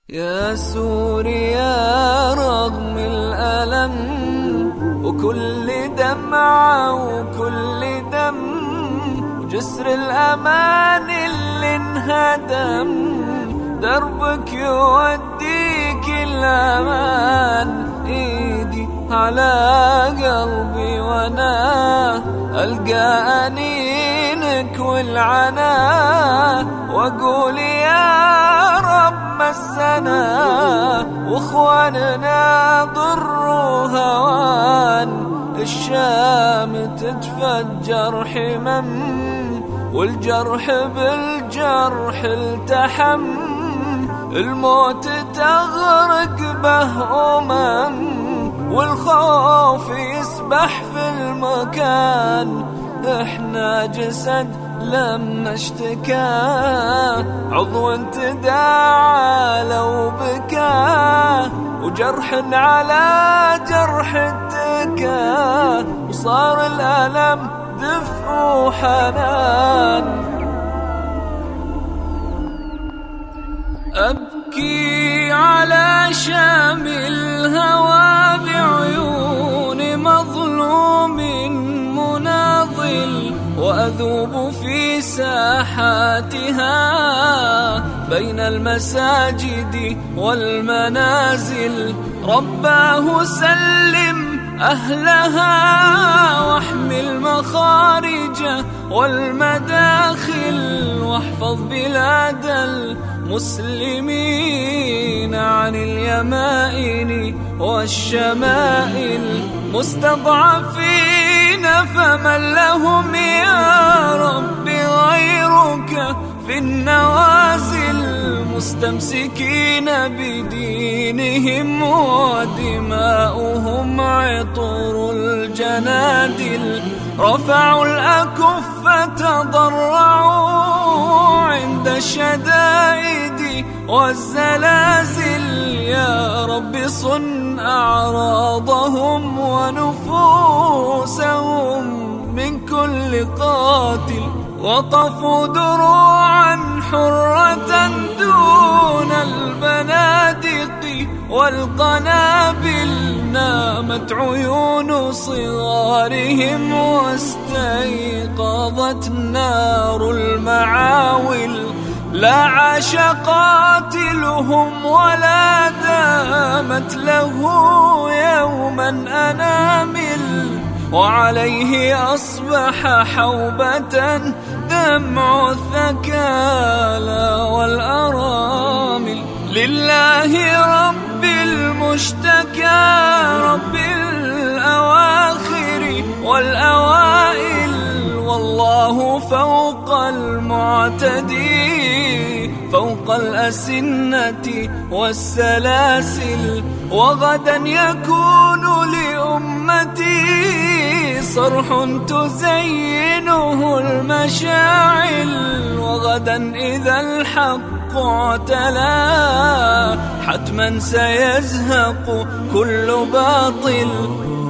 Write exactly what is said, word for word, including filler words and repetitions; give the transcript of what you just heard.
يا سوريا رغم الألم وكل دمعة وكل دم وجسر الأمان اللي انهدم، دربك يوديك الأمان. إيدي على قلبي وانا ألقى أنينك والعنا، وأقول يا رب مسنا واخواننا ضر وهوان. الشام تتفجر حمم والجرح بالجرح التحم، الموت تغرق به أمم والخوف يسبح في المكان. احنا جسد لما اشتكى عضو تداعى لو بكى، وجرح على جرح اتكى، وصار الألم دفء وحنان. أبكي على شام الهوى بعيون مظلوم مناضل، وأذوب في ساحاتها بين المساجد والمنازل. رباه سلم أهلها واحمي المخارج والمداخل، واحفظ بلاد المسلمين عن اليمائن والشمائل. مستضعفين فمن لهم يا رب غيرك في النوازل، مستمسكين بدينهم ودماؤهم عطر الجنادل. رفعوا الأكف تضرعوا عند الشدائد والزلازل. يا رب صن أعراضهم ونفوسهم من كل قاتل. وقفوا دروعا حرة دون البنادق والقنابل. نامت عيون صغارهم واستيقظت نار المعاول. لا عاش قاتلهم ولا دامت له يوما أنامل، وعليه أصبح حوبة دمع الثكالى والأرامل. لله رب المشتكى رب الأواخر والأوائل، والله فوق المعتدي فوق الأسنة والسلاسل. وغدا يكون لأمتي صرح تزينه المشاعل، وغدا إذا الحق اعتلى حتما سيزهق كل باطل.